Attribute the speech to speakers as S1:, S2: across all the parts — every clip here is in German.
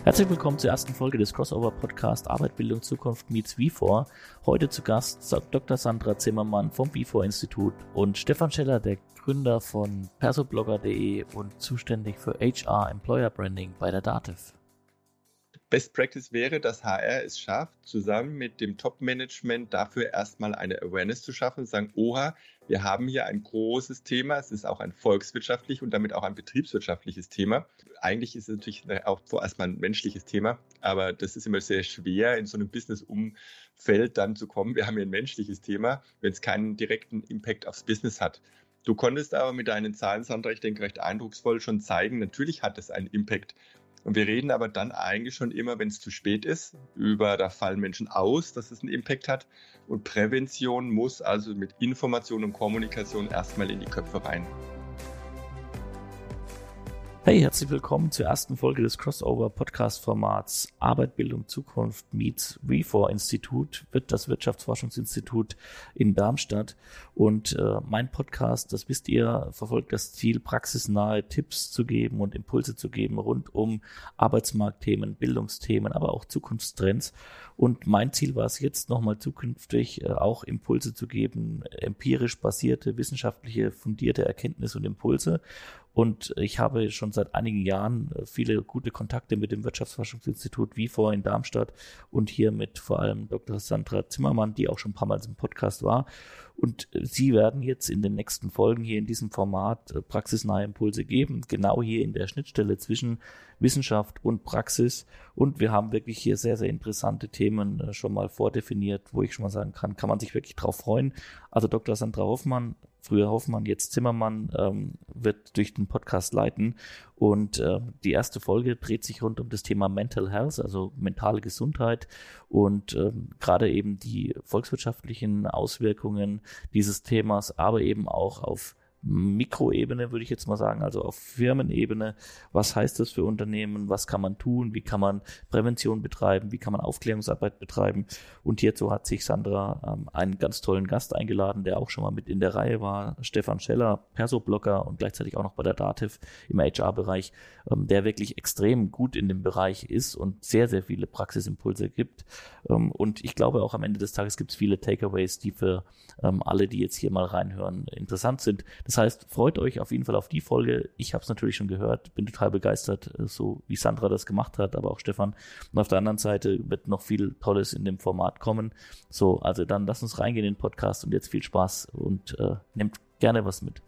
S1: Herzlich willkommen zur ersten Folge des Crossover-Podcast Arbeit, Bildung, Zukunft meets V4. Heute zu Gast Dr. Sandra Zimmermann vom V4-Institut und Stefan Scheller, der Gründer von persoblogger.de und zuständig für HR Employer Branding bei der Dativ.
S2: Best Practice wäre, dass HR es schafft, zusammen mit dem Top-Management dafür erstmal eine Awareness zu schaffen und sagen, oha, wir haben hier ein großes Thema, es ist auch ein volkswirtschaftliches und damit auch ein betriebswirtschaftliches Thema. Eigentlich ist es natürlich auch vorerst mal ein menschliches Thema, aber das ist immer sehr schwer, in so einem Business-Umfeld dann zu kommen. Wir haben hier ein menschliches Thema, wenn es keinen direkten Impact aufs Business hat. Du konntest aber mit deinen Zahlen, Sandra, ich denke, recht eindrucksvoll schon zeigen, natürlich hat es einen Impact. Und wir reden aber dann eigentlich schon immer, wenn es zu spät ist, da fallen Menschen aus, dass es einen Impact hat. Und Prävention muss also mit Information und Kommunikation erstmal in die Köpfe rein.
S1: Hey, herzlich willkommen zur ersten Folge des Crossover-Podcast-Formats Arbeit, Bildung, Zukunft meets V4-Institut, wird das Wirtschaftsforschungsinstitut in Darmstadt. Und mein Podcast, das wisst ihr, verfolgt das Ziel, praxisnahe Tipps zu geben und Impulse zu geben rund um Arbeitsmarktthemen, Bildungsthemen, aber auch Zukunftstrends. Und mein Ziel war es jetzt nochmal zukünftig auch Impulse zu geben, empirisch basierte, wissenschaftliche, fundierte Erkenntnisse und Impulse. Und ich habe schon seit einigen Jahren viele gute Kontakte mit dem Wirtschaftsforschungsinstitut V4 in Darmstadt und hier mit vor allem Dr. Sandra Zimmermann, die auch schon ein paar Mal im Podcast war. Und sie werden jetzt in den nächsten Folgen hier in diesem Format praxisnahe Impulse geben, genau hier in der Schnittstelle zwischen Wissenschaft und Praxis. Und wir haben wirklich hier sehr, sehr interessante Themen schon mal vordefiniert, wo ich schon mal sagen kann man sich wirklich drauf freuen. Also Dr. Sandra Hoffmann, früher Hoffmann, jetzt Zimmermann, wird durch den Podcast leiten. Und die erste Folge dreht sich rund um das Thema Mental Health, also mentale Gesundheit und gerade eben die volkswirtschaftlichen Auswirkungen dieses Themas, aber eben auch auf Mikroebene, würde ich jetzt mal sagen, also auf Firmenebene. Was heißt das für Unternehmen? Was kann man tun? Wie kann man Prävention betreiben? Wie kann man Aufklärungsarbeit betreiben? Und hierzu hat sich Sandra einen ganz tollen Gast eingeladen, der auch schon mal mit in der Reihe war, Stefan Scheller, Persoblogger und gleichzeitig auch noch bei der Dativ im HR-Bereich, der wirklich extrem gut in dem Bereich ist und sehr, sehr viele Praxisimpulse gibt. Und ich glaube auch am Ende des Tages gibt es viele Takeaways, die für alle, die jetzt hier mal reinhören, interessant sind. Das heißt, freut euch auf jeden Fall auf die Folge. Ich habe es natürlich schon gehört, bin total begeistert, so wie Sandra das gemacht hat, aber auch Stefan. Und auf der anderen Seite wird noch viel Tolles in dem Format kommen. So, also dann lasst uns reingehen in den Podcast und jetzt viel Spaß und nehmt gerne was mit.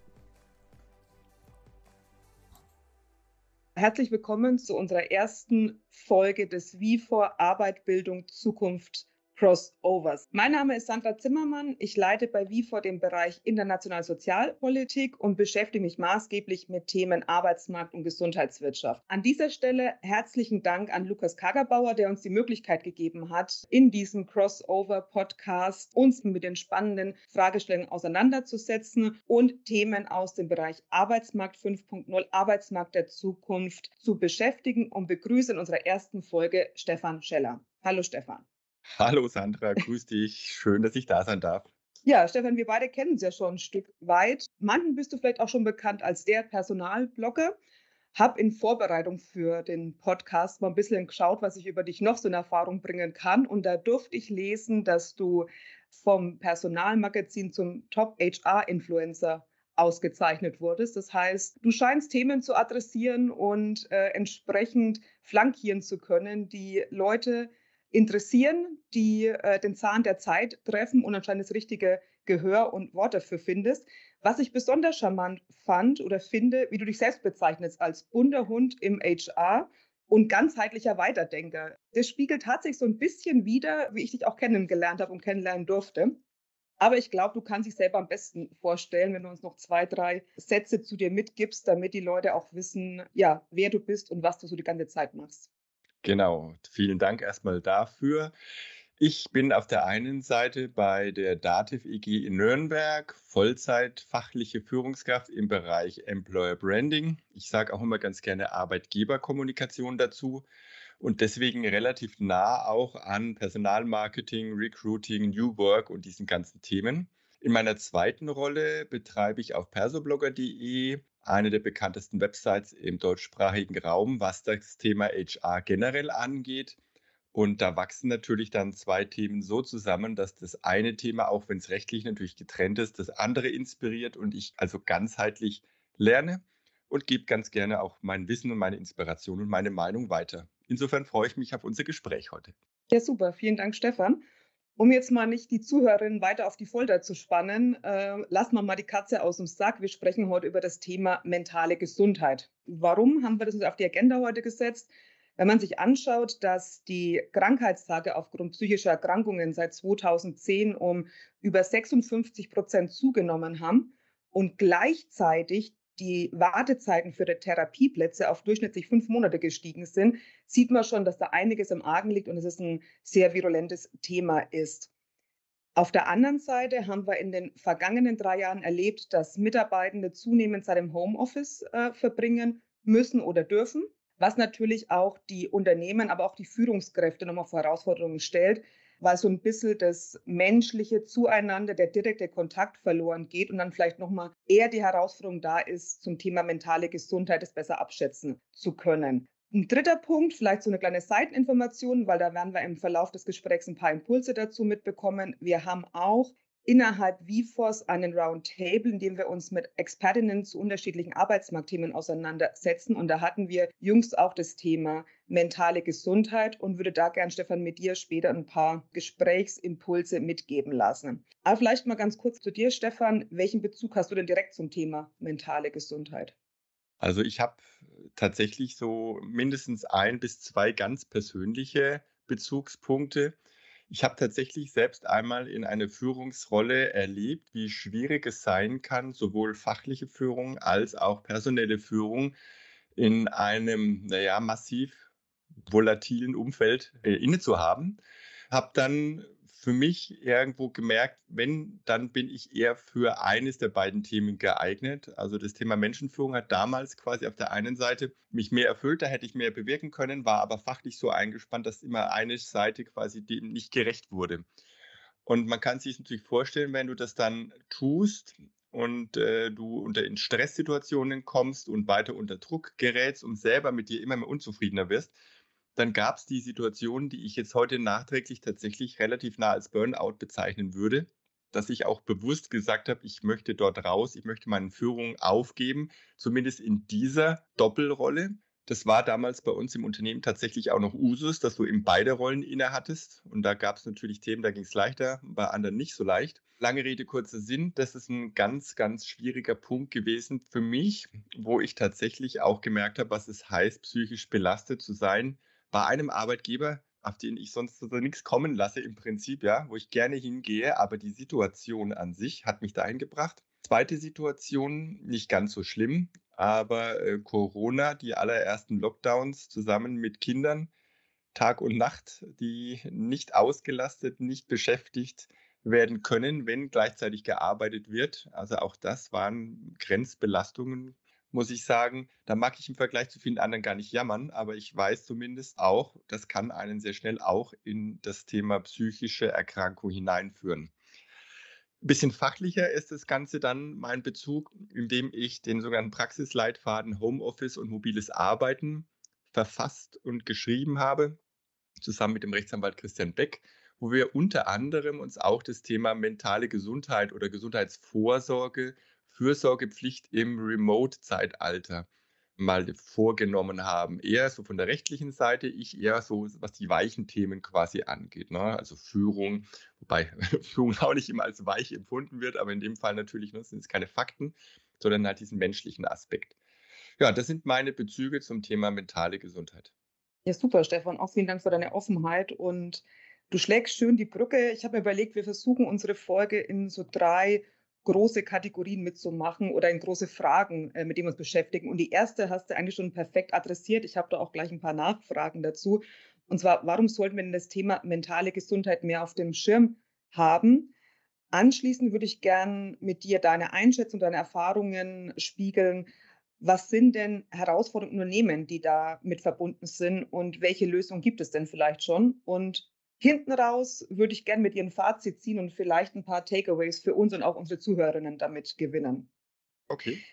S3: Herzlich willkommen zu unserer ersten Folge des V4 Arbeit, Bildung, Zukunft Crossovers. Mein Name ist Sandra Zimmermann. Ich leite bei V4 den Bereich internationale Sozialpolitik und beschäftige mich maßgeblich mit Themen Arbeitsmarkt und Gesundheitswirtschaft. An dieser Stelle herzlichen Dank an Lukas Kagerbauer, der uns die Möglichkeit gegeben hat, in diesem Crossover-Podcast uns mit den spannenden Fragestellungen auseinanderzusetzen und Themen aus dem Bereich Arbeitsmarkt 5.0, Arbeitsmarkt der Zukunft zu beschäftigen und begrüße in unserer ersten Folge Stefan Scheller. Hallo Stefan.
S2: Hallo Sandra, grüß dich. Schön, dass ich da sein darf.
S3: Ja, Stefan, wir beide kennen uns ja schon ein Stück weit. Manchen bist du vielleicht auch schon bekannt als der Personalblogger. Hab in Vorbereitung für den Podcast mal ein bisschen geschaut, was ich über dich noch so in Erfahrung bringen kann. Und da durfte ich lesen, dass du vom Personalmagazin zum Top-HR-Influencer ausgezeichnet wurdest. Das heißt, du scheinst Themen zu adressieren und entsprechend flankieren zu können, die Leute interessieren, die den Zahn der Zeit treffen und anscheinend das richtige Gehör und Wort dafür findest. Was ich besonders charmant fand oder finde, wie du dich selbst bezeichnest als bunter Hund im HR und ganzheitlicher Weiterdenker. Das spiegelt tatsächlich so ein bisschen wider, wie ich dich auch kennengelernt habe und kennenlernen durfte. Aber ich glaube, du kannst dich selber am besten vorstellen, wenn du uns noch 2, 3 Sätze zu dir mitgibst, damit die Leute auch wissen, ja, wer du bist und was du so die ganze Zeit machst.
S2: Genau, vielen Dank erstmal dafür. Ich bin auf der einen Seite bei der Dativ EG in Nürnberg, Vollzeit fachliche Führungskraft im Bereich Employer Branding. Ich sage auch immer ganz gerne Arbeitgeberkommunikation dazu und deswegen relativ nah auch an Personalmarketing, Recruiting, New Work und diesen ganzen Themen. In meiner zweiten Rolle betreibe ich auf persoblogger.de eine der bekanntesten Websites im deutschsprachigen Raum, was das Thema HR generell angeht. Und da wachsen natürlich dann zwei Themen so zusammen, dass das eine Thema, auch wenn es rechtlich natürlich getrennt ist, das andere inspiriert und ich also ganzheitlich lerne und gebe ganz gerne auch mein Wissen und meine Inspiration und meine Meinung weiter. Insofern freue ich mich auf unser Gespräch heute.
S3: Ja, super. Vielen Dank, Stefan. Um jetzt mal nicht die Zuhörerinnen weiter auf die Folter zu spannen, lassen wir mal die Katze aus dem Sack. Wir sprechen heute über das Thema mentale Gesundheit. Warum haben wir das uns auf die Agenda heute gesetzt? Wenn man sich anschaut, dass die Krankheitstage aufgrund psychischer Erkrankungen seit 2010 um über 56% zugenommen haben und gleichzeitig die Wartezeiten für die Therapieplätze auf durchschnittlich 5 Monate gestiegen sind, sieht man schon, dass da einiges im Argen liegt und es ist ein sehr virulentes Thema ist. Auf der anderen Seite haben wir in den vergangenen 3 Jahren erlebt, dass Mitarbeitende zunehmend Zeit im Homeoffice verbringen müssen oder dürfen, was natürlich auch die Unternehmen, aber auch die Führungskräfte nochmal vor Herausforderungen stellt, weil so ein bisschen das menschliche Zueinander, der direkte Kontakt verloren geht und dann vielleicht nochmal eher die Herausforderung da ist, zum Thema mentale Gesundheit es besser abschätzen zu können. Ein dritter Punkt, vielleicht so eine kleine Seiteninformation, weil da werden wir im Verlauf des Gesprächs ein paar Impulse dazu mitbekommen. Wir haben auch innerhalb VFOS einen Roundtable, in dem wir uns mit Expertinnen zu unterschiedlichen Arbeitsmarktthemen auseinandersetzen. Und da hatten wir jüngst auch das Thema mentale Gesundheit und würde da gern, Stefan, mit dir später ein paar Gesprächsimpulse mitgeben lassen. Aber vielleicht mal ganz kurz zu dir, Stefan. Welchen Bezug hast du denn direkt zum Thema mentale Gesundheit?
S2: Also ich habe tatsächlich so mindestens 1 bis 2 ganz persönliche Bezugspunkte. Ich habe tatsächlich selbst einmal in einer Führungsrolle erlebt, wie schwierig es sein kann, sowohl fachliche Führung als auch personelle Führung in einem, massiv volatilen Umfeld inne zu haben. Habe dann für mich irgendwo gemerkt, wenn, dann bin ich eher für eines der beiden Themen geeignet. Also das Thema Menschenführung hat damals quasi auf der einen Seite mich mehr erfüllt, da hätte ich mehr bewirken können, war aber fachlich so eingespannt, dass immer eine Seite quasi dem nicht gerecht wurde. Und man kann sich natürlich vorstellen, wenn du das dann tust und du in Stresssituationen kommst und weiter unter Druck gerätst und selber mit dir immer mehr unzufriedener wirst, dann gab es die Situation, die ich jetzt heute nachträglich tatsächlich relativ nah als Burnout bezeichnen würde, dass ich auch bewusst gesagt habe, ich möchte dort raus, ich möchte meine Führung aufgeben, zumindest in dieser Doppelrolle. Das war damals bei uns im Unternehmen tatsächlich auch noch Usus, dass du eben beide Rollen innehattest. Und da gab es natürlich Themen, da ging es leichter, bei anderen nicht so leicht. Lange Rede, kurzer Sinn, das ist ein ganz, ganz schwieriger Punkt gewesen für mich, wo ich tatsächlich auch gemerkt habe, was es heißt, psychisch belastet zu sein bei einem Arbeitgeber, auf den ich sonst so nichts kommen lasse im Prinzip, ja, wo ich gerne hingehe, aber die Situation an sich hat mich dahin gebracht. Zweite Situation, nicht ganz so schlimm, aber Corona, die allerersten Lockdowns zusammen mit Kindern, Tag und Nacht, die nicht ausgelastet, nicht beschäftigt werden können, wenn gleichzeitig gearbeitet wird. Also auch das waren Grenzbelastungen, muss ich sagen. Da mag ich im Vergleich zu vielen anderen gar nicht jammern, aber ich weiß zumindest auch, das kann einen sehr schnell auch in das Thema psychische Erkrankung hineinführen. Ein bisschen fachlicher ist das Ganze dann mein Bezug, indem ich den sogenannten Praxisleitfaden Homeoffice und mobiles Arbeiten verfasst und geschrieben habe, zusammen mit dem Rechtsanwalt Christian Beck, wo wir unter anderem uns auch das Thema mentale Gesundheit oder Gesundheitsvorsorge, Fürsorgepflicht im Remote-Zeitalter mal vorgenommen haben. Eher so von der rechtlichen Seite, ich eher so, was die weichen Themen quasi angeht. Ne? Also Führung, wobei Führung auch nicht immer als weich empfunden wird, aber in dem Fall natürlich sind es keine Fakten, sondern halt diesen menschlichen Aspekt. Ja, das sind meine Bezüge zum Thema mentale Gesundheit.
S3: Ja, super, Stefan. Auch vielen Dank für deine Offenheit und du schlägst schön die Brücke. Ich habe mir überlegt, wir versuchen unsere Folge in so 3 große Kategorien mitzumachen oder in große Fragen, mit denen wir uns beschäftigen. Und die erste hast du eigentlich schon perfekt adressiert. Ich habe da auch gleich ein paar Nachfragen dazu. Und zwar, warum sollten wir denn das Thema mentale Gesundheit mehr auf dem Schirm haben? Anschließend würde ich gern mit dir deine Einschätzung, deine Erfahrungen spiegeln. Was sind denn Herausforderungen in Unternehmen, die da mit verbunden sind und welche Lösungen gibt es denn vielleicht schon? Und hinten raus würde ich gern mit dir ein Fazit ziehen und vielleicht ein paar Takeaways für uns und auch unsere Zuhörerinnen damit gewinnen.
S2: Okay.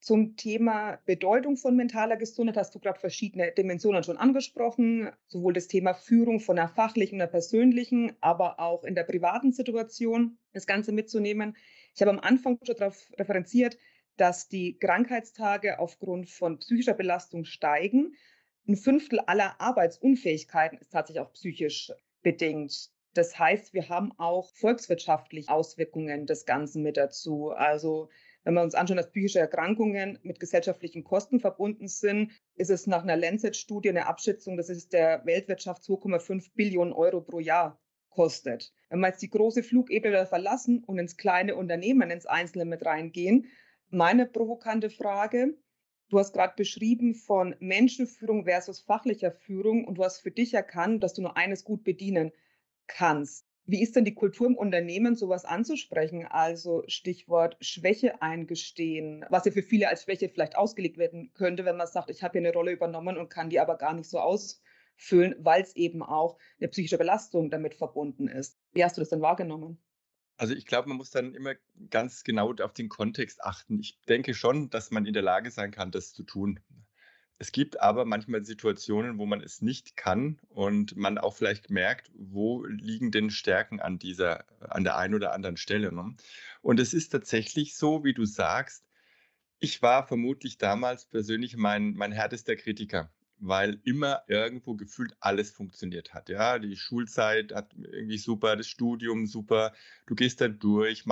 S3: Zum Thema Bedeutung von mentaler Gesundheit hast du gerade verschiedene Dimensionen schon angesprochen, sowohl das Thema Führung von der fachlichen und der persönlichen, aber auch in der privaten Situation das Ganze mitzunehmen. Ich habe am Anfang schon darauf referenziert, dass die Krankheitstage aufgrund von psychischer Belastung steigen. Ein Fünftel aller Arbeitsunfähigkeiten ist tatsächlich auch psychisch bedingt. Das heißt, wir haben auch volkswirtschaftliche Auswirkungen des Ganzen mit dazu. Also wenn wir uns anschauen, dass psychische Erkrankungen mit gesellschaftlichen Kosten verbunden sind, ist es nach einer Lancet-Studie eine Abschätzung, dass es der Weltwirtschaft 2,5 Billionen Euro pro Jahr kostet. Wenn wir jetzt die große Flugebene verlassen und ins kleine Unternehmen, ins Einzelne mit reingehen, meine provokante Frage: Du hast gerade beschrieben von Menschenführung versus fachlicher Führung und du hast für dich erkannt, dass du nur eines gut bedienen kannst. Wie ist denn die Kultur im Unternehmen, sowas anzusprechen? Also Stichwort Schwäche eingestehen, was ja für viele als Schwäche vielleicht ausgelegt werden könnte, wenn man sagt, ich habe hier eine Rolle übernommen und kann die aber gar nicht so ausfüllen, weil es eben auch eine psychische Belastung damit verbunden ist. Wie hast du das denn wahrgenommen?
S2: Also ich glaube, man muss dann immer ganz genau auf den Kontext achten. Ich denke schon, dass man in der Lage sein kann, das zu tun. Es gibt aber manchmal Situationen, wo man es nicht kann und man auch vielleicht merkt, wo liegen denn Stärken an der einen oder anderen Stelle. Ne? Und es ist tatsächlich so, wie du sagst, ich war vermutlich damals persönlich mein härtester Kritiker, weil immer irgendwo gefühlt alles funktioniert hat. Ja, die Schulzeit hat irgendwie super, das Studium super. Du gehst dann durch,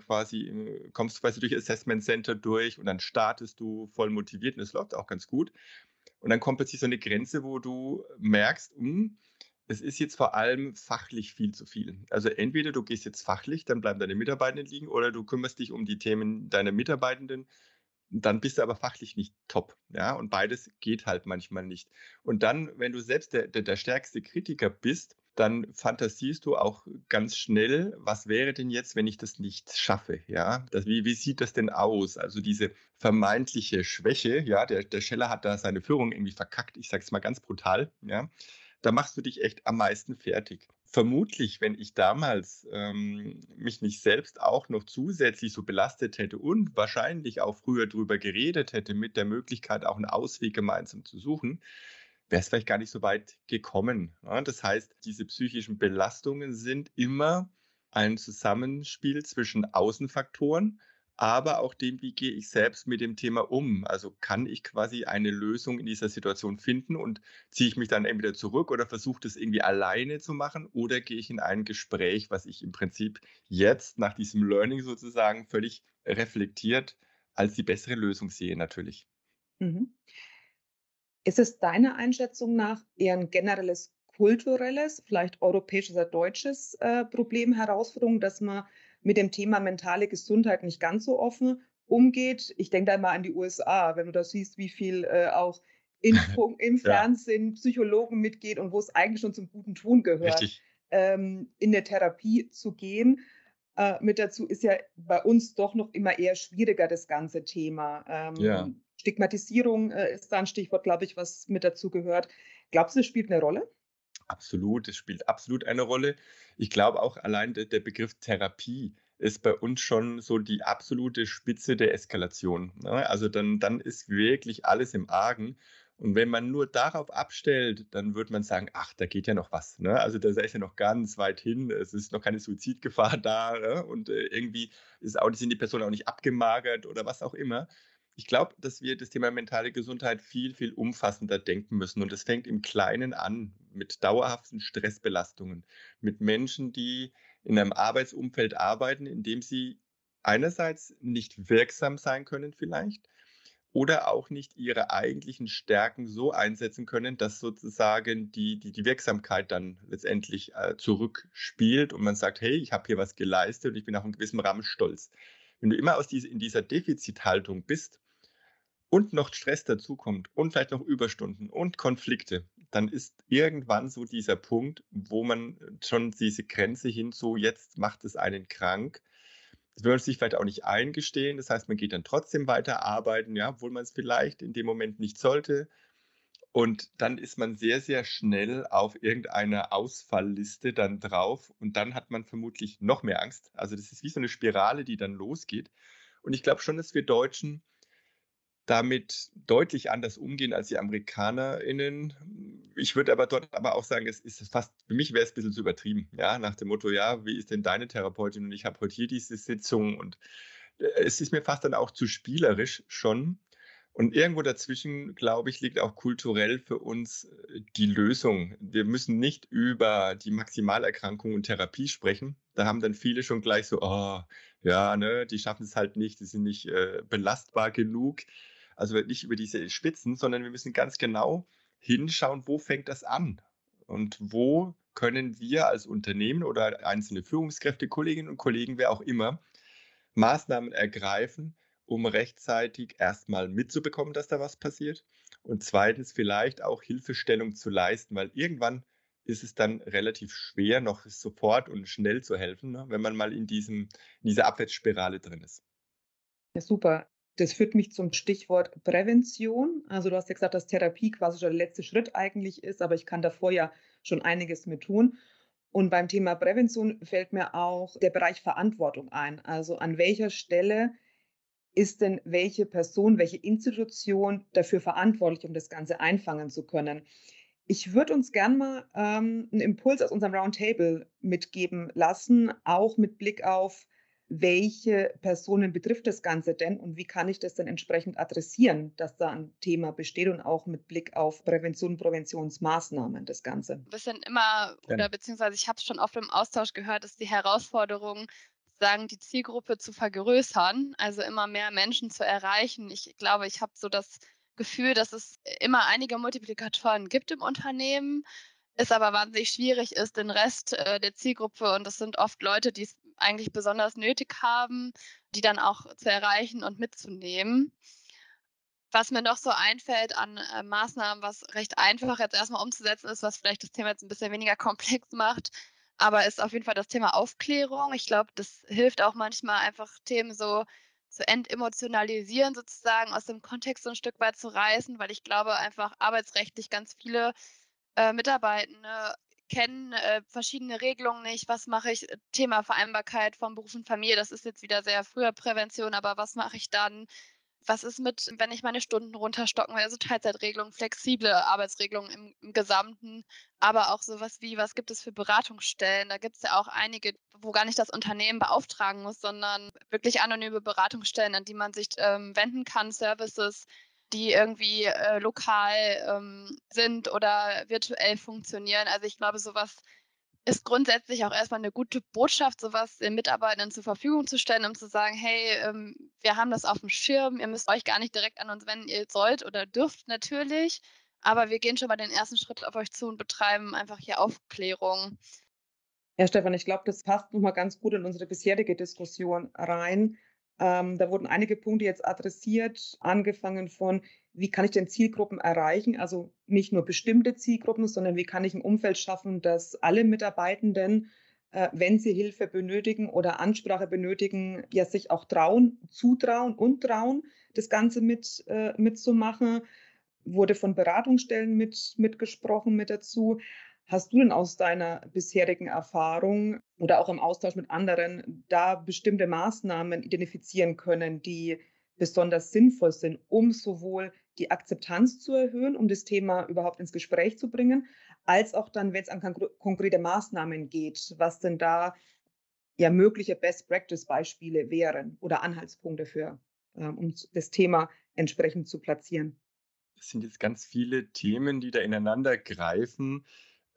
S2: kommst quasi durch Assessment Center durch und dann startest du voll motiviert und es läuft auch ganz gut. Und dann kommt plötzlich so eine Grenze, wo du merkst, es ist jetzt vor allem fachlich viel zu viel. Also entweder du gehst jetzt fachlich, dann bleiben deine Mitarbeitenden liegen, oder du kümmerst dich um die Themen deiner Mitarbeitenden, dann bist du aber fachlich nicht top. Ja, und beides geht halt manchmal nicht. Und dann, wenn du selbst der stärkste Kritiker bist, dann fantasierst du auch ganz schnell, was wäre denn jetzt, wenn ich das nicht schaffe? Ja, wie sieht das denn aus? Also diese vermeintliche Schwäche, ja, der Scheller hat da seine Führung irgendwie verkackt, ich sage es mal ganz brutal, ja, da machst du dich echt am meisten fertig. Vermutlich, wenn ich damals mich nicht selbst auch noch zusätzlich so belastet hätte und wahrscheinlich auch früher drüber geredet hätte, mit der Möglichkeit, auch einen Ausweg gemeinsam zu suchen, wäre es vielleicht gar nicht so weit gekommen. Ja, das heißt, diese psychischen Belastungen sind immer ein Zusammenspiel zwischen Außenfaktoren, aber auch dem, wie gehe ich selbst mit dem Thema um. Also kann ich quasi eine Lösung in dieser Situation finden und ziehe ich mich dann entweder zurück oder versuche das irgendwie alleine zu machen, oder gehe ich in ein Gespräch, was ich im Prinzip jetzt nach diesem Learning sozusagen völlig reflektiert als die bessere Lösung sehe natürlich.
S3: Mhm. Ist es deiner Einschätzung nach eher ein generelles kulturelles, vielleicht europäisches oder deutsches Problem, Herausforderung, dass man mit dem Thema mentale Gesundheit nicht ganz so offen umgeht? Ich denke da immer an die USA, wenn du da siehst, wie viel auch in Funk, im
S2: Ja,
S3: Fernsehen Psychologen mitgeht und wo es eigentlich schon zum guten Ton gehört,
S2: richtig.
S3: in der Therapie zu gehen. Mit dazu ist ja bei uns doch noch immer eher schwieriger, das ganze Thema.
S2: Ja.
S3: Stigmatisierung ist da ein Stichwort, glaube ich, was mit dazu gehört. Glaubst du, es spielt eine Rolle?
S2: Absolut, es spielt absolut eine Rolle. Ich glaube auch allein der Begriff Therapie ist bei uns schon so die absolute Spitze der Eskalation. Ne? Also dann ist wirklich alles im Argen. Und wenn man nur darauf abstellt, dann würde man sagen, ach, da geht ja noch was. Ne? Also da ist ja noch ganz weit hin, es ist noch keine Suizidgefahr da, ne? Und irgendwie sind die Personen auch nicht abgemagert oder was auch immer. Ich glaube, dass wir das Thema mentale Gesundheit viel, viel umfassender denken müssen. Und es fängt im Kleinen an mit dauerhaften Stressbelastungen, mit Menschen, die in einem Arbeitsumfeld arbeiten, in dem sie einerseits nicht wirksam sein können vielleicht oder auch nicht ihre eigentlichen Stärken so einsetzen können, dass sozusagen die Wirksamkeit dann letztendlich zurückspielt und man sagt, hey, ich habe hier was geleistet und ich bin auf einen gewissen Rahmen stolz. Wenn du immer in dieser Defizithaltung bist, und noch Stress dazukommt und vielleicht noch Überstunden und Konflikte, dann ist irgendwann so dieser Punkt, wo man schon diese Grenze hin so, jetzt macht es einen krank. Das will man sich vielleicht auch nicht eingestehen. Das heißt, man geht dann trotzdem weiter arbeiten, ja, obwohl man es vielleicht in dem Moment nicht sollte. Und dann ist man sehr, sehr schnell auf irgendeiner Ausfallliste dann drauf und dann hat man vermutlich noch mehr Angst. Also das ist wie so eine Spirale, die dann losgeht. Und ich glaube schon, dass wir Deutschen damit deutlich anders umgehen als die AmerikanerInnen. Ich würde aber dort aber auch sagen, es ist fast, für mich wäre es ein bisschen zu übertrieben, ja, nach dem Motto, ja, wie ist denn deine Therapeutin und ich habe heute hier diese Sitzung und es ist mir fast dann auch zu spielerisch schon. Und irgendwo dazwischen, glaube ich, liegt auch kulturell für uns die Lösung. Wir müssen nicht über die Maximalerkrankung und Therapie sprechen. Da haben dann viele schon gleich so, oh, ja, ne, die schaffen es halt nicht, die sind nicht belastbar genug. Also nicht über diese Spitzen, sondern wir müssen ganz genau hinschauen, wo fängt das an? Und wo können wir als Unternehmen oder einzelne Führungskräfte, Kolleginnen und Kollegen, wer auch immer, Maßnahmen ergreifen, um rechtzeitig erstmal mitzubekommen, dass da was passiert und zweitens vielleicht auch Hilfestellung zu leisten, weil irgendwann ist es dann relativ schwer, noch sofort und schnell zu helfen, ne, wenn man mal in dieser Abwärtsspirale drin ist.
S3: Ja, super. Das führt mich zum Stichwort Prävention. Also du hast ja gesagt, dass Therapie quasi schon der letzte Schritt eigentlich ist, aber ich kann davor ja schon einiges mit tun. Und beim Thema Prävention fällt mir auch der Bereich Verantwortung ein. Also an welcher Stelle ist denn welche Person, welche Institution dafür verantwortlich, um das Ganze einfangen zu können? Ich würde uns gern mal einen Impuls aus unserem Roundtable mitgeben lassen, auch mit Blick auf, welche Personen betrifft das Ganze denn und wie kann ich das denn entsprechend adressieren, dass da ein Thema besteht und auch mit Blick auf Prävention, Präventionsmaßnahmen das Ganze.
S4: Ein bisschen immer
S2: Gerne.
S4: oder beziehungsweise ich habe es schon oft im Austausch gehört, ist die Herausforderung, sagen, die Zielgruppe zu vergrößern, also immer mehr Menschen zu erreichen. Ich glaube, ich habe so das Gefühl, dass es immer einige Multiplikatoren gibt im Unternehmen, es aber wahnsinnig schwierig ist, den Rest der Zielgruppe, und das sind oft Leute, die es eigentlich besonders nötig haben, die dann auch zu erreichen und mitzunehmen. Was mir noch so einfällt an Maßnahmen, was recht einfach jetzt erstmal umzusetzen ist, was vielleicht das Thema jetzt ein bisschen weniger komplex macht, aber ist auf jeden Fall das Thema Aufklärung. Ich glaube, das hilft auch manchmal einfach, Themen so zu entemotionalisieren sozusagen, aus dem Kontext so ein Stück weit zu reißen, weil ich glaube einfach arbeitsrechtlich ganz viele Mitarbeitende kennen verschiedene Regelungen nicht. Was mache ich? Thema Vereinbarkeit von Beruf und Familie, das ist jetzt wieder sehr früher Prävention, aber was mache ich dann? Was ist mit, wenn ich meine Stunden runterstocken will, also Teilzeitregelungen, flexible Arbeitsregelungen im Gesamten, aber auch sowas wie, was gibt es für Beratungsstellen? Da gibt es ja auch einige, wo gar nicht das Unternehmen beauftragen muss, sondern wirklich anonyme Beratungsstellen, an die man sich wenden kann, Services, die irgendwie lokal sind oder virtuell funktionieren. Also ich glaube, sowas ist grundsätzlich auch erstmal eine gute Botschaft, sowas den Mitarbeitenden zur Verfügung zu stellen, um zu sagen: „Hey, wir haben das auf dem Schirm. Ihr müsst euch gar nicht direkt an uns wenden. Ihr sollt oder dürft natürlich, aber wir gehen schon mal den ersten Schritt auf euch zu und betreiben einfach hier Aufklärung.“
S3: Ja, Stefan, ich glaube, das passt noch mal ganz gut in unsere bisherige Diskussion rein. Da wurden einige Punkte jetzt adressiert, angefangen von, wie kann ich denn Zielgruppen erreichen? Also nicht nur bestimmte Zielgruppen, sondern wie kann ich ein Umfeld schaffen, dass alle Mitarbeitenden, wenn sie Hilfe benötigen oder Ansprache benötigen, ja sich auch trauen, zutrauen und trauen, das Ganze mitzumachen. Wurde von Beratungsstellen mitgesprochen mit dazu. Hast du denn aus deiner bisherigen Erfahrung oder auch im Austausch mit anderen da bestimmte Maßnahmen identifizieren können, die besonders sinnvoll sind, um sowohl die Akzeptanz zu erhöhen, um das Thema überhaupt ins Gespräch zu bringen, als auch dann, wenn es an konkrete Maßnahmen geht, was denn da ja mögliche Best-Practice-Beispiele wären oder Anhaltspunkte für, um das Thema entsprechend zu platzieren?
S2: Das sind jetzt ganz viele Themen, die da ineinander greifen.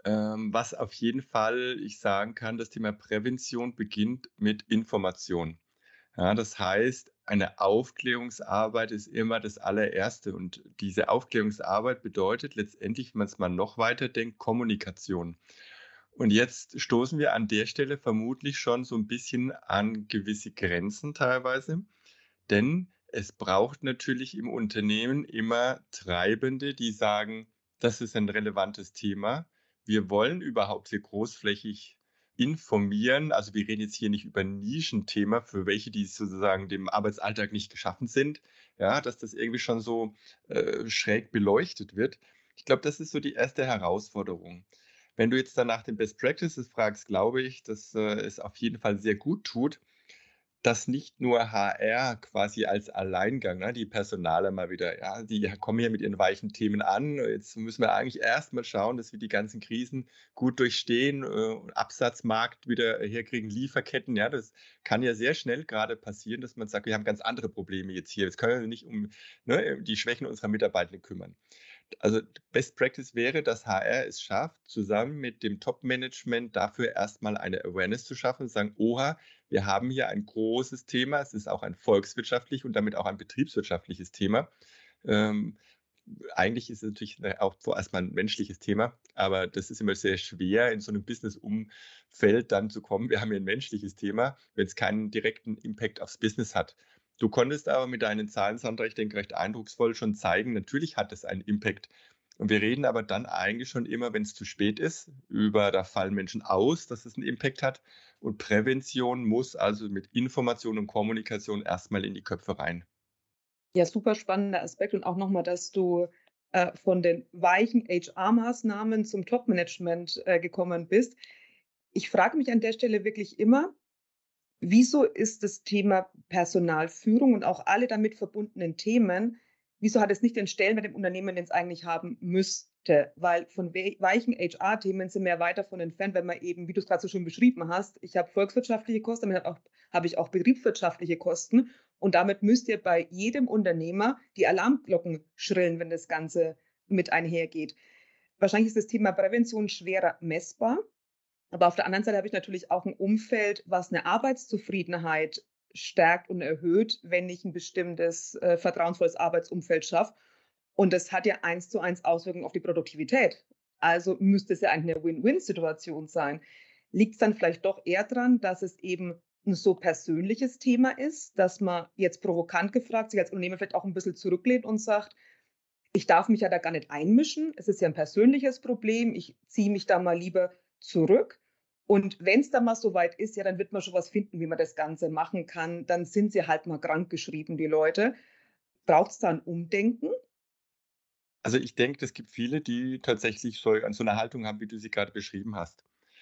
S2: Was auf jeden Fall ich sagen kann, das Thema Prävention beginnt mit Information. Ja, das heißt, eine Aufklärungsarbeit ist immer das Allererste. Und diese Aufklärungsarbeit bedeutet letztendlich, wenn man es mal noch weiter denkt, Kommunikation. Und jetzt stoßen wir an der Stelle vermutlich schon so ein bisschen an gewisse Grenzen teilweise. Denn es braucht natürlich im Unternehmen immer Treibende, die sagen, das ist ein relevantes Thema. Wir wollen überhaupt hier großflächig informieren. Also wir reden jetzt hier nicht über ein Nischenthema, für welche, die sozusagen dem Arbeitsalltag nicht geschaffen sind, ja, dass das irgendwie schon so schräg beleuchtet wird. Ich glaube, das ist so die erste Herausforderung. Wenn du jetzt dann nach den Best Practices fragst, glaube ich, dass es auf jeden Fall sehr gut tut, dass nicht nur HR quasi als Alleingang, ne, die Personaler mal wieder, ja, die kommen hier mit ihren weichen Themen an. Jetzt müssen wir eigentlich erst mal schauen, dass wir die ganzen Krisen gut durchstehen, Absatzmarkt wieder herkriegen, Lieferketten. Ja, das kann ja sehr schnell gerade passieren, dass man sagt, wir haben ganz andere Probleme jetzt hier. Jetzt können wir nicht um die Schwächen unserer Mitarbeitenden kümmern. Also Best Practice wäre, dass HR es schafft, zusammen mit dem Top-Management dafür erstmal eine Awareness zu schaffen, sagen, oha, wir haben hier ein großes Thema, es ist auch ein volkswirtschaftliches und damit auch ein betriebswirtschaftliches Thema. Ähm, Eigentlich ist es natürlich auch vorerst mal ein menschliches Thema, aber das ist immer sehr schwer, in so einem Business-Umfeld dann zu kommen. Wir haben hier ein menschliches Thema, wenn es keinen direkten Impact aufs Business hat. Du konntest aber mit deinen Zahlen, Sandra, ich denke, recht eindrucksvoll schon zeigen, natürlich hat es einen Impact. Und wir reden aber dann eigentlich schon immer, wenn es zu spät ist, da fallen Menschen aus, dass es einen Impact hat. Und Prävention muss also mit Information und Kommunikation erstmal in die Köpfe rein.
S3: Ja, super spannender Aspekt und auch nochmal, dass du von den weichen HR-Maßnahmen zum Top-Management gekommen bist. Ich frage mich an der Stelle wirklich immer, wieso ist das Thema Personalführung und auch alle damit verbundenen Themen, wieso hat es nicht den Stellenwert im Unternehmen, den es eigentlich haben müsste? Weil von weichen HR-Themen sind wir ja weit davon entfernt, wenn man eben, wie du es gerade so schön beschrieben hast, ich habe volkswirtschaftliche Kosten, damit habe ich auch betriebswirtschaftliche Kosten. Und damit müsst ihr bei jedem Unternehmer die Alarmglocken schrillen, wenn das Ganze mit einhergeht. Wahrscheinlich ist das Thema Prävention schwerer messbar. Aber auf der anderen Seite habe ich natürlich auch ein Umfeld, was eine Arbeitszufriedenheit stärkt und erhöht, wenn ich ein bestimmtes vertrauensvolles Arbeitsumfeld schaffe. Und das hat ja 1:1 Auswirkungen auf die Produktivität. Also müsste es ja eigentlich eine Win-Win-Situation sein. Liegt es dann vielleicht doch eher daran, dass es eben ein so persönliches Thema ist, dass man jetzt provokant gefragt sich als Unternehmer vielleicht auch ein bisschen zurücklehnt und sagt, ich darf mich ja da gar nicht einmischen. Es ist ja ein persönliches Problem. Ich ziehe mich da mal lieber zurück. Und wenn es dann mal so weit ist, ja, dann wird man schon was finden, wie man das Ganze machen kann. Dann sind sie halt mal krankgeschrieben, die Leute. Braucht es da ein Umdenken?
S2: Also ich denke, es gibt viele, die tatsächlich so eine Haltung haben, wie du sie gerade beschrieben hast.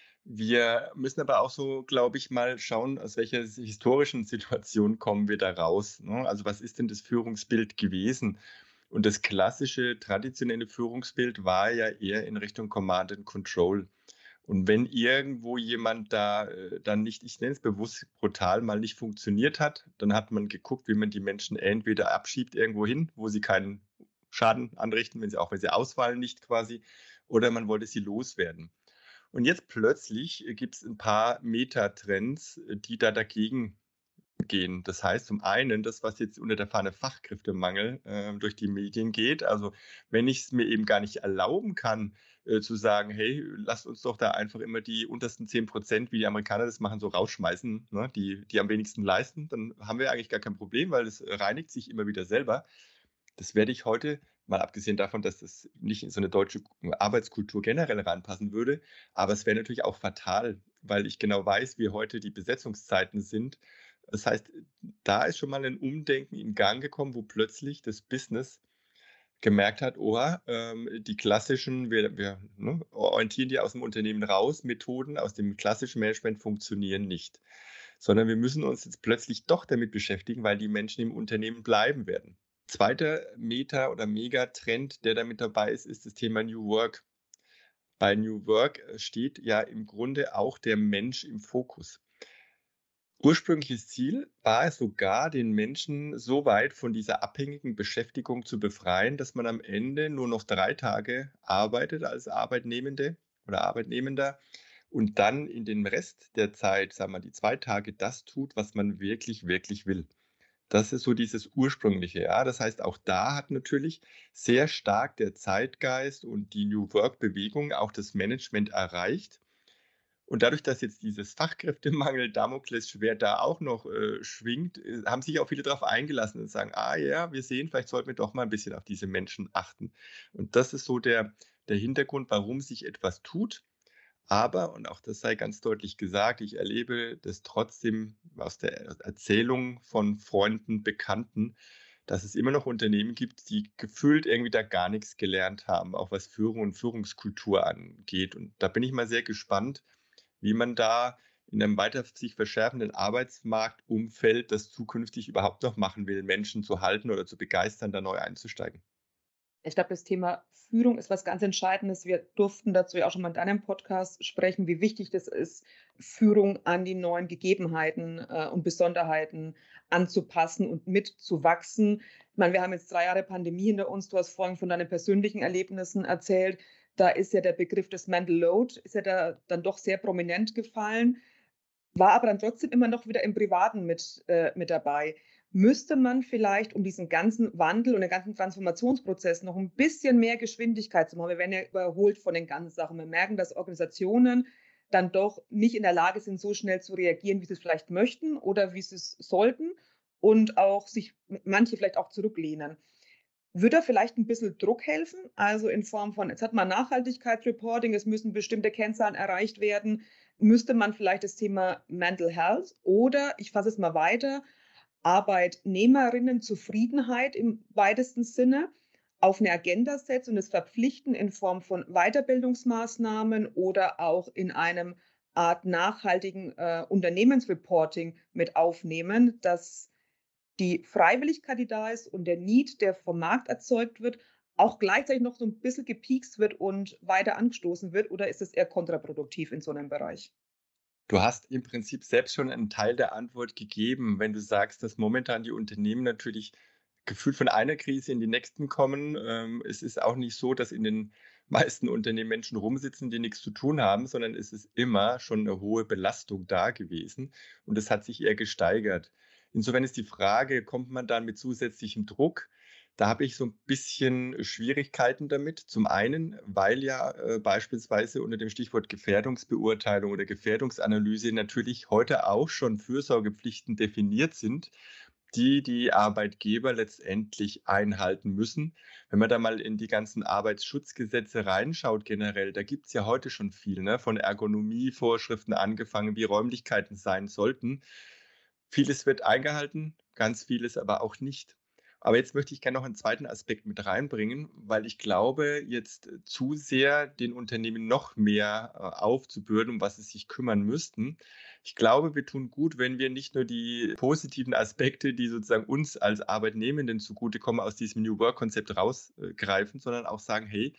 S2: Wir müssen aber auch so, glaube ich, mal schauen, aus welcher historischen Situation kommen wir da raus. Ne? Also was ist denn das Führungsbild gewesen? Und das klassische, traditionelle Führungsbild war ja eher in Richtung Command and Control. Und wenn irgendwo jemand da dann nicht, ich nenne es bewusst brutal, mal nicht funktioniert hat, dann hat man geguckt, wie man die Menschen entweder abschiebt irgendwo hin, wo sie keinen Schaden anrichten, wenn sie ausfallen nicht quasi, oder man wollte sie loswerden. Und jetzt plötzlich gibt es ein paar Metatrends, die da dagegen gehen. Das heißt zum einen, das, was jetzt unter der Fahne Fachkräftemangel durch die Medien geht. Also wenn ich es mir eben gar nicht erlauben kann, zu sagen, hey, lasst uns doch da einfach immer die untersten 10%, wie die Amerikaner das machen, so rausschmeißen, ne, die am wenigsten leisten, dann haben wir eigentlich gar kein Problem, weil es reinigt sich immer wieder selber. Das werde ich heute, mal abgesehen davon, dass das nicht in so eine deutsche Arbeitskultur generell reinpassen würde, aber es wäre natürlich auch fatal, weil ich genau weiß, wie heute die Besetzungszeiten sind. Das heißt, da ist schon mal ein Umdenken in Gang gekommen, wo plötzlich das Business gemerkt hat, oha, die klassischen, wir orientieren die aus dem Unternehmen raus, Methoden aus dem klassischen Management funktionieren nicht. Sondern wir müssen uns jetzt plötzlich doch damit beschäftigen, weil die Menschen im Unternehmen bleiben werden. Zweiter oder Megatrend, der damit dabei ist, ist das Thema New Work. Bei New Work steht ja im Grunde auch der Mensch im Fokus. Ursprüngliches Ziel war es sogar, den Menschen so weit von dieser abhängigen Beschäftigung zu befreien, dass man am Ende nur noch 3 Tage arbeitet als Arbeitnehmende oder Arbeitnehmender und dann in den Rest der Zeit, sagen wir die 2 Tage, das tut, was man wirklich, wirklich will. Das ist so dieses Ursprüngliche, ja. Das heißt, auch da hat natürlich sehr stark der Zeitgeist und die New Work-Bewegung auch das Management erreicht. Und dadurch, dass jetzt dieses Fachkräftemangel, Damoklesschwert da auch noch schwingt, haben sich auch viele darauf eingelassen und sagen, ja, wir sehen, vielleicht sollten wir doch mal ein bisschen auf diese Menschen achten. Und das ist so der Hintergrund, warum sich etwas tut. Aber, und auch das sei ganz deutlich gesagt, ich erlebe das trotzdem aus der Erzählung von Freunden, Bekannten, dass es immer noch Unternehmen gibt, die gefühlt irgendwie da gar nichts gelernt haben, auch was Führung und Führungskultur angeht. Und da bin ich mal sehr gespannt, wie man da in einem weiter sich verschärfenden Arbeitsmarktumfeld das zukünftig überhaupt noch machen will, Menschen zu halten oder zu begeistern, da neu einzusteigen?
S3: Ich glaube, das Thema Führung ist was ganz Entscheidendes. Wir durften dazu ja auch schon mal in deinem Podcast sprechen, wie wichtig das ist, Führung an die neuen Gegebenheiten und Besonderheiten anzupassen und mitzuwachsen. Ich meine, wir haben jetzt 3 Jahre Pandemie hinter uns. Du hast vorhin von deinen persönlichen Erlebnissen erzählt. Da ist ja der Begriff des Mental Load, ist ja da dann doch sehr prominent gefallen, war aber dann trotzdem immer noch wieder im Privaten mit dabei. Müsste man vielleicht, um diesen ganzen Wandel und den ganzen Transformationsprozess noch ein bisschen mehr Geschwindigkeit zu machen, wir werden ja überholt von den ganzen Sachen. Wir merken, dass Organisationen dann doch nicht in der Lage sind, so schnell zu reagieren, wie sie es vielleicht möchten oder wie sie es sollten und auch sich manche vielleicht auch zurücklehnen. Würde da vielleicht ein bisschen Druck helfen? Also in Form von, jetzt hat man Nachhaltigkeitsreporting, es müssen bestimmte Kennzahlen erreicht werden. Müsste man vielleicht das Thema Mental Health oder, ich fasse es mal weiter, Arbeitnehmerinnenzufriedenheit im weitesten Sinne auf eine Agenda setzen und es verpflichten in Form von Weiterbildungsmaßnahmen oder auch in einem Art nachhaltigen Unternehmensreporting mit aufnehmen, dass die Freiwilligkeit, die da ist und der Need, der vom Markt erzeugt wird, auch gleichzeitig noch so ein bisschen gepiekst wird und weiter angestoßen wird? Oder ist es eher kontraproduktiv in so einem Bereich?
S2: Du hast im Prinzip selbst schon einen Teil der Antwort gegeben, wenn du sagst, dass momentan die Unternehmen natürlich gefühlt von einer Krise in die nächsten kommen. Es ist auch nicht so, dass in den meisten Unternehmen Menschen rumsitzen, die nichts zu tun haben, sondern es ist immer schon eine hohe Belastung da gewesen und es hat sich eher gesteigert. Insofern ist die Frage, kommt man dann mit zusätzlichem Druck? Da habe ich so ein bisschen Schwierigkeiten damit. Zum einen, weil ja beispielsweise unter dem Stichwort Gefährdungsbeurteilung oder Gefährdungsanalyse natürlich heute auch schon Fürsorgepflichten definiert sind, die die Arbeitgeber letztendlich einhalten müssen. Wenn man da mal in die ganzen Arbeitsschutzgesetze reinschaut generell, da gibt es ja heute schon viel, ne? Von Ergonomievorschriften angefangen, wie Räumlichkeiten sein sollten. Vieles wird eingehalten, ganz vieles aber auch nicht. Aber jetzt möchte ich gerne noch einen zweiten Aspekt mit reinbringen, weil ich glaube, jetzt zu sehr den Unternehmen noch mehr aufzubürden, um was sie sich kümmern müssten. Ich glaube, wir tun gut, wenn wir nicht nur die positiven Aspekte, die sozusagen uns als Arbeitnehmenden zugutekommen, aus diesem New Work-Konzept rausgreifen, sondern auch sagen, hey,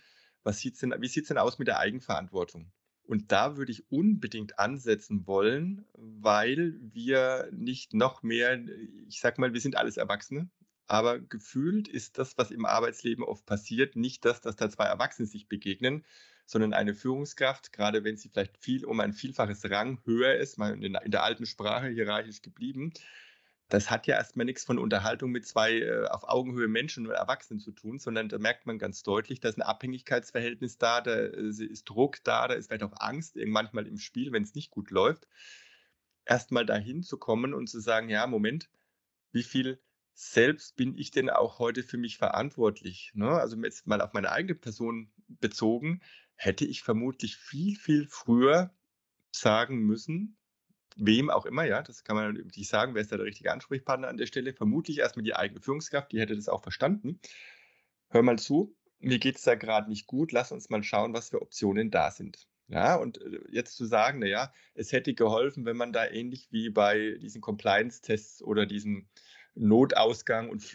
S2: wie sieht es denn aus mit der Eigenverantwortung? Und da würde ich unbedingt ansetzen wollen, weil wir nicht noch mehr, ich sag mal, wir sind alles Erwachsene, aber gefühlt ist das, was im Arbeitsleben oft passiert, nicht das, dass da 2 Erwachsene sich begegnen, sondern eine Führungskraft, gerade wenn sie vielleicht um ein Vielfaches Rang höher ist, mal in der alten Sprache hierarchisch geblieben, das hat ja erstmal nichts von Unterhaltung mit 2 auf Augenhöhe Menschen oder Erwachsenen zu tun, sondern da merkt man ganz deutlich, da ist ein Abhängigkeitsverhältnis da, da ist Druck da ist vielleicht auch Angst manchmal im Spiel, wenn es nicht gut läuft. Erstmal dahin zu kommen und zu sagen, ja, Moment, wie viel selbst bin ich denn auch heute für mich verantwortlich? Ne? Also jetzt mal auf meine eigene Person bezogen, hätte ich vermutlich viel, viel früher sagen müssen, wem auch immer, ja, das kann man nicht sagen, wer ist da der richtige Ansprechpartner an der Stelle? Vermutlich erstmal die eigene Führungskraft, die hätte das auch verstanden. Hör mal zu, mir geht es da gerade nicht gut, lass uns mal schauen, was für Optionen da sind. Ja, und jetzt zu sagen, naja, es hätte geholfen, wenn man da ähnlich wie bei diesen Compliance-Tests oder diesen Notausgang- und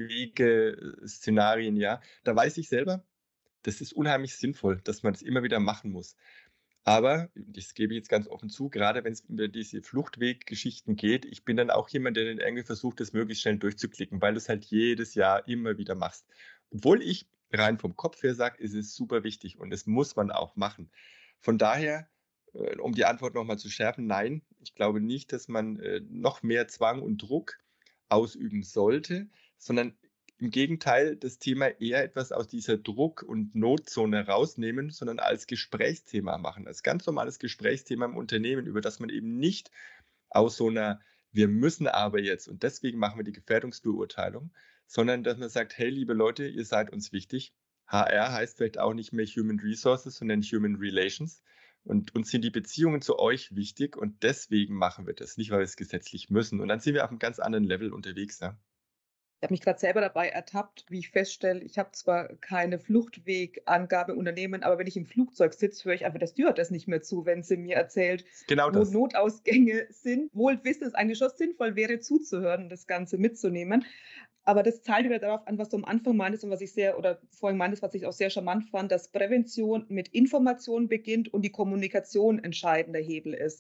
S2: Fluchtwege-Szenarien, ja, da weiß ich selber, das ist unheimlich sinnvoll, dass man das immer wieder machen muss. Aber, das gebe ich jetzt ganz offen zu, gerade wenn es über diese Fluchtweggeschichten geht, ich bin dann auch jemand, der dann irgendwie versucht, das möglichst schnell durchzuklicken, weil du es halt jedes Jahr immer wieder machst. Obwohl ich rein vom Kopf her sage, es ist super wichtig und das muss man auch machen. Von daher, um die Antwort nochmal zu schärfen, nein, ich glaube nicht, dass man noch mehr Zwang und Druck ausüben sollte, sondern im Gegenteil, das Thema eher etwas aus dieser Druck- und Notzone rausnehmen, sondern als Gesprächsthema machen, als ganz normales Gesprächsthema im Unternehmen, über das man eben nicht aus so einer wir müssen aber jetzt und deswegen machen wir die Gefährdungsbeurteilung, sondern dass man sagt, hey, liebe Leute, ihr seid uns wichtig. HR heißt vielleicht auch nicht mehr Human Resources, sondern Human Relations. Und uns sind die Beziehungen zu euch wichtig und deswegen machen wir das, nicht weil wir es gesetzlich müssen. Und dann sind wir auf einem ganz anderen Level unterwegs. Ja.
S3: habe mich gerade selber dabei ertappt, wie ich feststelle, ich habe zwar keine Fluchtwegangabe im Unternehmen, aber wenn ich im Flugzeug sitze, höre ich einfach der Stewardess nicht mehr zu, wenn sie mir erzählt,
S2: Genau
S3: wo
S2: das.
S3: Notausgänge sind. Wohl wissen, dass es eigentlich schon sinnvoll wäre, zuzuhören und das Ganze mitzunehmen. Aber das zahlt wieder darauf an, was du am Anfang meintest und was ich vorhin meintest, was ich auch sehr charmant fand, dass Prävention mit Information beginnt und die Kommunikation entscheidender Hebel ist.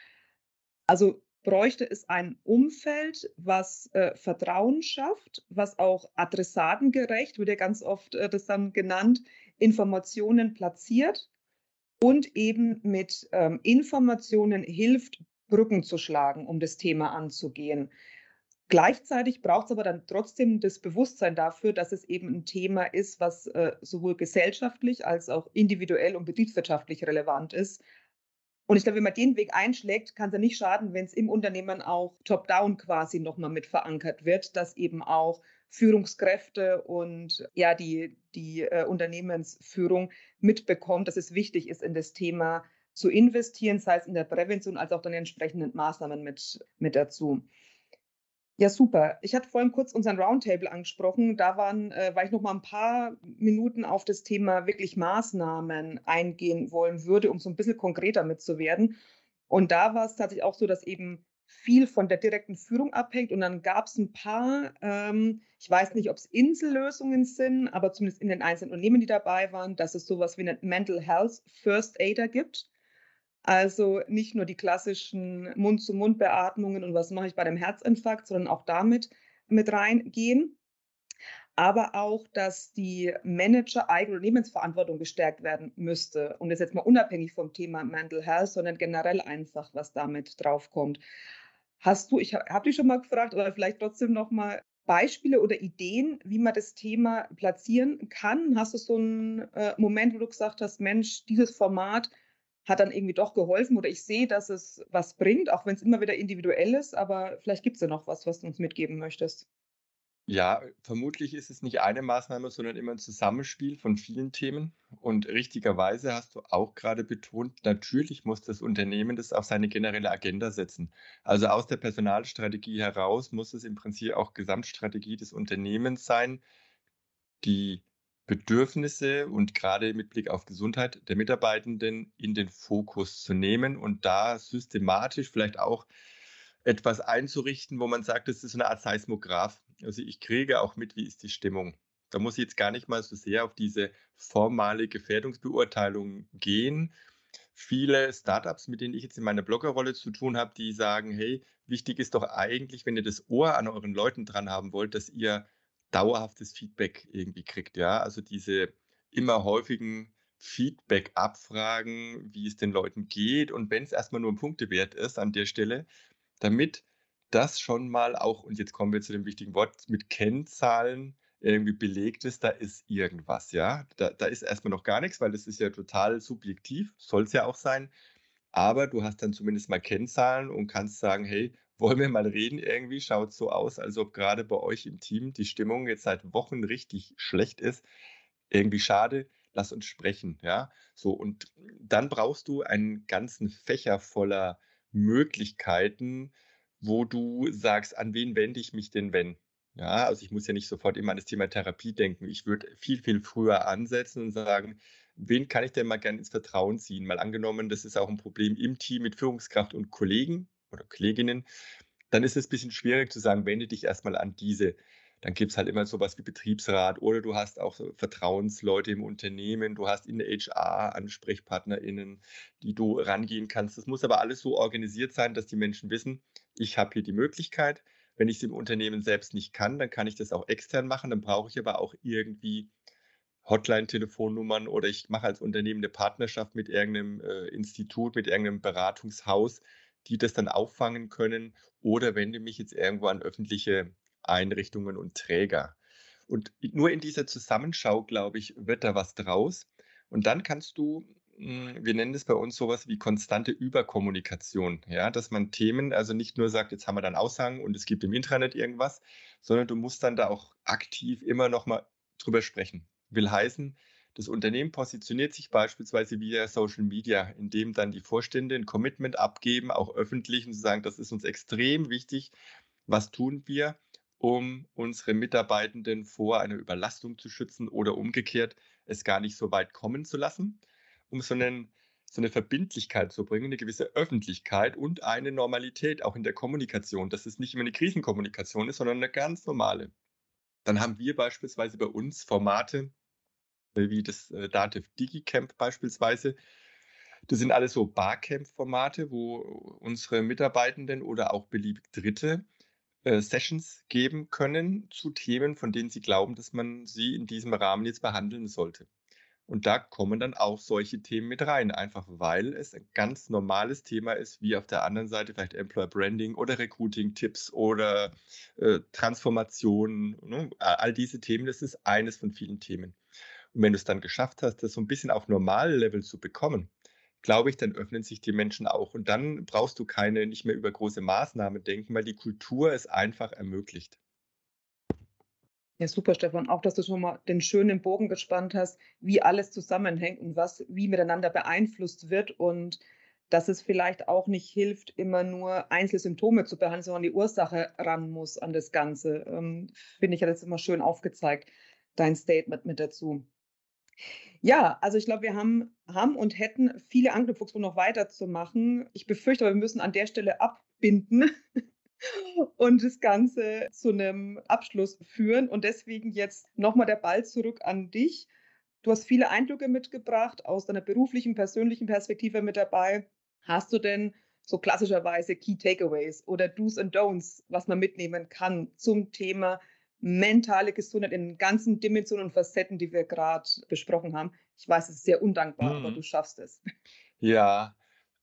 S3: Also bräuchte es ein Umfeld, was Vertrauen schafft, was auch adressatengerecht, wird ja ganz oft das dann genannt, Informationen platziert und eben mit Informationen hilft, Brücken zu schlagen, um das Thema anzugehen. Gleichzeitig braucht es aber dann trotzdem das Bewusstsein dafür, dass es eben ein Thema ist, was sowohl gesellschaftlich als auch individuell und betriebswirtschaftlich relevant ist. Und ich glaube, wenn man den Weg einschlägt, kann es ja nicht schaden, wenn es im Unternehmen auch top-down quasi nochmal mit verankert wird, dass eben auch Führungskräfte und ja, die Unternehmensführung mitbekommt, dass es wichtig ist, in das Thema zu investieren, sei es in der Prävention als auch dann die entsprechenden Maßnahmen mit dazu. Ja, super. Ich hatte vorhin kurz unseren Roundtable angesprochen. Da war ich noch mal ein paar Minuten auf das Thema wirklich Maßnahmen eingehen wollen würde, um so ein bisschen konkreter mitzuwerden. Und da war es tatsächlich auch so, dass eben viel von der direkten Führung abhängt. Und dann gab es ein paar, ich weiß nicht, ob es Insellösungen sind, aber zumindest in den einzelnen Unternehmen, die dabei waren, dass es sowas wie einen Mental Health First Aider gibt. Also nicht nur die klassischen Mund-zu-Mund-Beatmungen und was mache ich bei dem Herzinfarkt, sondern auch damit mit reingehen. Aber auch, dass die Manager eigene Unternehmensverantwortung gestärkt werden müsste. Und das jetzt mal unabhängig vom Thema Mental Health, sondern generell einfach, was damit draufkommt. Ich habe dich schon mal gefragt, aber vielleicht trotzdem noch mal Beispiele oder Ideen, wie man das Thema platzieren kann? Hast du so einen Moment, wo du gesagt hast, Mensch, dieses Format hat dann irgendwie doch geholfen oder ich sehe, dass es was bringt, auch wenn es immer wieder individuell ist, aber vielleicht gibt es ja noch was du uns mitgeben möchtest.
S2: Ja, vermutlich ist es nicht eine Maßnahme, sondern immer ein Zusammenspiel von vielen Themen. Und richtigerweise hast du auch gerade betont, natürlich muss das Unternehmen das auf seine generelle Agenda setzen. Also aus der Personalstrategie heraus muss es im Prinzip auch Gesamtstrategie des Unternehmens sein, die Bedürfnisse und gerade mit Blick auf Gesundheit der Mitarbeitenden in den Fokus zu nehmen und da systematisch vielleicht auch etwas einzurichten, wo man sagt, das ist so eine Art Seismograph. Also ich kriege auch mit, wie ist die Stimmung. Da muss ich jetzt gar nicht mal so sehr auf diese formale Gefährdungsbeurteilung gehen. Viele Startups, mit denen ich jetzt in meiner Bloggerrolle zu tun habe, die sagen, hey, wichtig ist doch eigentlich, wenn ihr das Ohr an euren Leuten dran haben wollt, dass ihr dauerhaftes Feedback irgendwie kriegt. Ja, also diese immer häufigen Feedback-Abfragen, wie es den Leuten geht und wenn es erstmal nur ein Punktewert ist an der Stelle, damit das schon mal auch, und jetzt kommen wir zu dem wichtigen Wort, mit Kennzahlen irgendwie belegt ist, da ist irgendwas, ja. Da ist erstmal noch gar nichts, weil das ist ja total subjektiv, soll es ja auch sein. Aber du hast dann zumindest mal Kennzahlen und kannst sagen, hey, wollen wir mal reden irgendwie? Schaut so aus, als ob gerade bei euch im Team die Stimmung jetzt seit Wochen richtig schlecht ist. Irgendwie schade, lass uns sprechen, ja. So, und dann brauchst du einen ganzen Fächer voller Möglichkeiten, wo du sagst, an wen wende ich mich denn, wenn? Ja, also ich muss ja nicht sofort immer an das Thema Therapie denken. Ich würde viel, viel früher ansetzen und sagen, wen kann ich denn mal gerne ins Vertrauen ziehen? Mal angenommen, das ist auch ein Problem im Team mit Führungskraft und Kollegen oder Kolleginnen, dann ist es ein bisschen schwierig zu sagen, wende dich erstmal an diese. Dann gibt es halt immer sowas wie Betriebsrat oder du hast auch so Vertrauensleute im Unternehmen, du hast in der HR AnsprechpartnerInnen, die du rangehen kannst. Das muss aber alles so organisiert sein, dass die Menschen wissen, ich habe hier die Möglichkeit. Wenn ich es im Unternehmen selbst nicht kann, dann kann ich das auch extern machen. Dann brauche ich aber auch irgendwie Hotline-Telefonnummern oder ich mache als Unternehmen eine Partnerschaft mit irgendeinem Institut, mit irgendeinem Beratungshaus, die das dann auffangen können oder wende mich jetzt irgendwo an öffentliche Einrichtungen und Träger. Und nur in dieser Zusammenschau, glaube ich, wird da was draus. Und dann kannst du, wir nennen es bei uns sowas wie konstante Überkommunikation, ja, dass man Themen, also nicht nur sagt, jetzt haben wir dann Aushang und es gibt im Intranet irgendwas, sondern du musst dann da auch aktiv immer noch mal drüber sprechen. Will heißen, das Unternehmen positioniert sich beispielsweise via Social Media, indem dann die Vorstände ein Commitment abgeben, auch öffentlich und sagen, das ist uns extrem wichtig, was tun wir? um unsere Mitarbeitenden vor einer Überlastung zu schützen oder umgekehrt es gar nicht so weit kommen zu lassen, um so eine Verbindlichkeit zu bringen, eine gewisse Öffentlichkeit und eine Normalität auch in der Kommunikation, dass es nicht immer eine Krisenkommunikation ist, sondern eine ganz normale. Dann haben wir beispielsweise bei uns Formate wie das Dativ DigiCamp beispielsweise. Das sind alles so Barcamp-Formate, wo unsere Mitarbeitenden oder auch beliebig Dritte Sessions geben können zu Themen, von denen sie glauben, dass man sie in diesem Rahmen jetzt behandeln sollte. Und da kommen dann auch solche Themen mit rein, einfach weil es ein ganz normales Thema ist, wie auf der anderen Seite vielleicht Employer Branding oder Recruiting-Tipps oder Transformation. Ne? All diese Themen, das ist eines von vielen Themen. Und wenn du es dann geschafft hast, das so ein bisschen auf Normallevel zu bekommen, glaube ich, dann öffnen sich die Menschen auch. Und dann brauchst du nicht mehr über große Maßnahmen denken, weil die Kultur es einfach ermöglicht.
S3: Ja, super, Stefan. Auch, dass du schon mal den schönen Bogen gespannt hast, wie alles zusammenhängt und was wie miteinander beeinflusst wird und dass es vielleicht auch nicht hilft, immer nur Einzelsymptome zu behandeln, sondern die Ursache ran muss an das Ganze. Finde ich, hat das immer schön aufgezeigt, dein Statement mit dazu. Ja, also ich glaube, wir haben und hätten viele Anknüpfungspunkte noch weiterzumachen. Ich befürchte, aber wir müssen an der Stelle abbinden und das Ganze zu einem Abschluss führen. Und deswegen jetzt nochmal der Ball zurück an dich. Du hast viele Eindrücke mitgebracht, aus deiner beruflichen, persönlichen Perspektive mit dabei. Hast du denn so klassischerweise Key Takeaways oder Do's and Don'ts, was man mitnehmen kann zum Thema mentale Gesundheit in den ganzen Dimensionen und Facetten, die wir gerade besprochen haben? Ich weiß, es ist sehr undankbar, aber du schaffst es.
S2: Ja,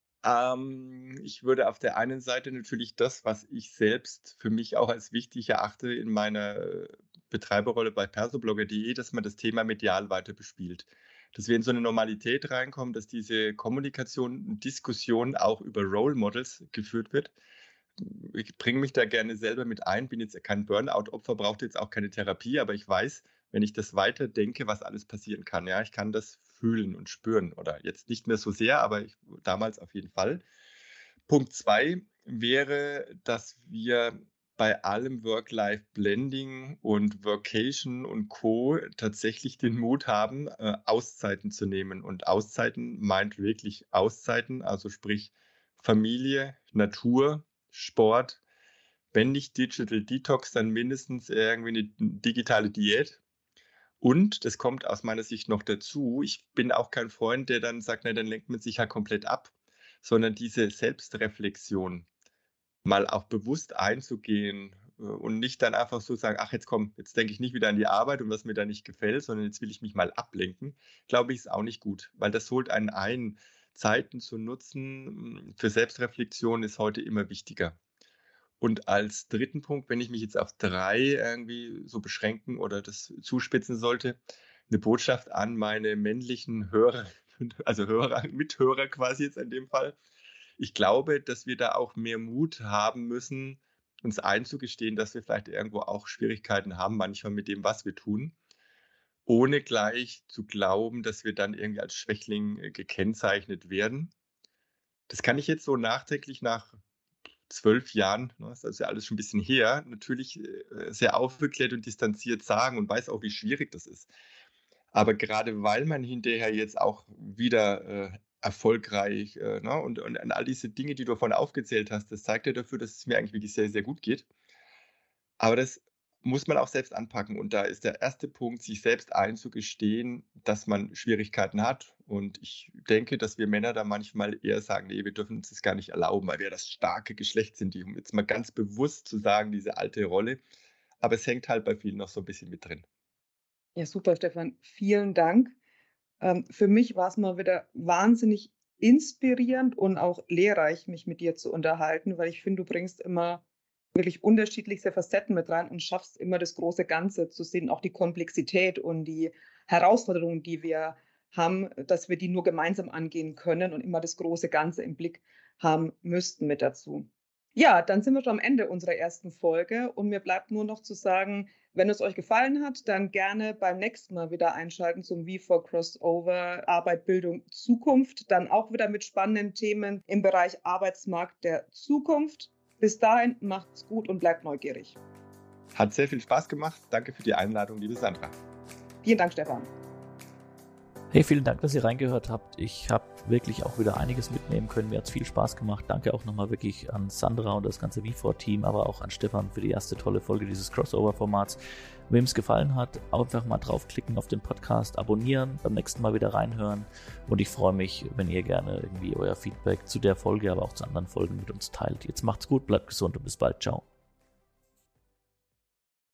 S2: ich würde auf der einen Seite natürlich das, was ich selbst für mich auch als wichtig erachte in meiner Betreiberrolle bei persoblogger.de, dass man das Thema medial weiter bespielt. Dass wir in so eine Normalität reinkommen, dass diese Kommunikation und Diskussion auch über Role Models geführt wird. Ich bringe mich da gerne selber mit ein, bin jetzt kein Burnout-Opfer, brauchte jetzt auch keine Therapie, aber ich weiß, wenn ich das weiter denke, was alles passieren kann. Ja, ich kann das fühlen und spüren oder jetzt nicht mehr so sehr, aber damals auf jeden Fall. Punkt 2 wäre, dass wir bei allem Work-Life-Blending und Workation und Co. tatsächlich den Mut haben, Auszeiten zu nehmen. Und Auszeiten meint wirklich Auszeiten, also sprich Familie, Natur, Sport, wenn nicht Digital Detox, dann mindestens irgendwie eine digitale Diät. Und das kommt aus meiner Sicht noch dazu, ich bin auch kein Freund, der dann sagt, na, dann lenkt man sich ja komplett ab, sondern diese Selbstreflexion mal auch bewusst einzugehen und nicht dann einfach so sagen, ach, jetzt denke ich nicht wieder an die Arbeit und was mir da nicht gefällt, sondern jetzt will ich mich mal ablenken, glaube ich, ist auch nicht gut, weil das holt einen ein. Zeiten zu nutzen für Selbstreflexion ist heute immer wichtiger. Und als dritten Punkt, wenn ich mich jetzt auf 3 irgendwie so beschränken oder das zuspitzen sollte, eine Botschaft an meine männlichen Hörer, also Mithörer quasi jetzt in dem Fall. Ich glaube, dass wir da auch mehr Mut haben müssen, uns einzugestehen, dass wir vielleicht irgendwo auch Schwierigkeiten haben, manchmal mit dem, was wir tun, ohne gleich zu glauben, dass wir dann irgendwie als Schwächling gekennzeichnet werden. Das kann ich jetzt so nachträglich nach 12 Jahren, ne, das ist ja alles schon ein bisschen her, natürlich sehr aufgeklärt und distanziert sagen und weiß auch, wie schwierig das ist. Aber gerade weil man hinterher jetzt auch wieder erfolgreich ne, und all diese Dinge, die du vorhin aufgezählt hast, das zeigt ja dafür, dass es mir eigentlich wirklich sehr, sehr gut geht. Aber das muss man auch selbst anpacken. Und da ist der erste Punkt, sich selbst einzugestehen, dass man Schwierigkeiten hat. Und ich denke, dass wir Männer da manchmal eher sagen, nee, wir dürfen uns das gar nicht erlauben, weil wir das starke Geschlecht sind. Um jetzt mal ganz bewusst zu sagen, diese alte Rolle. Aber es hängt halt bei vielen noch so ein bisschen mit drin.
S3: Ja, super, Stefan. Vielen Dank. Für mich war es mal wieder wahnsinnig inspirierend und auch lehrreich, mich mit dir zu unterhalten, weil ich finde, du bringst immer wirklich unterschiedlichste Facetten mit rein und schaffst immer das große Ganze zu sehen, auch die Komplexität und die Herausforderungen, die wir haben, dass wir die nur gemeinsam angehen können und immer das große Ganze im Blick haben müssten mit dazu. Ja, dann sind wir schon am Ende unserer ersten Folge und mir bleibt nur noch zu sagen, wenn es euch gefallen hat, dann gerne beim nächsten Mal wieder einschalten zum V4 Crossover Arbeit, Bildung, Zukunft. Dann auch wieder mit spannenden Themen im Bereich Arbeitsmarkt der Zukunft. Bis dahin macht's gut und bleibt neugierig.
S2: Hat sehr viel Spaß gemacht. Danke für die Einladung, liebe Sandra.
S3: Vielen Dank, Stefan.
S1: Hey, vielen Dank, dass ihr reingehört habt. Ich habe wirklich auch wieder einiges mitnehmen können. Mir hat es viel Spaß gemacht. Danke auch nochmal wirklich an Sandra und das ganze V4-Team, aber auch an Stefan für die erste tolle Folge dieses Crossover-Formats. Wem es gefallen hat, einfach mal draufklicken auf den Podcast, abonnieren, beim nächsten Mal wieder reinhören. Und ich freue mich, wenn ihr gerne irgendwie euer Feedback zu der Folge, aber auch zu anderen Folgen mit uns teilt. Jetzt macht's gut, bleibt gesund und bis bald. Ciao.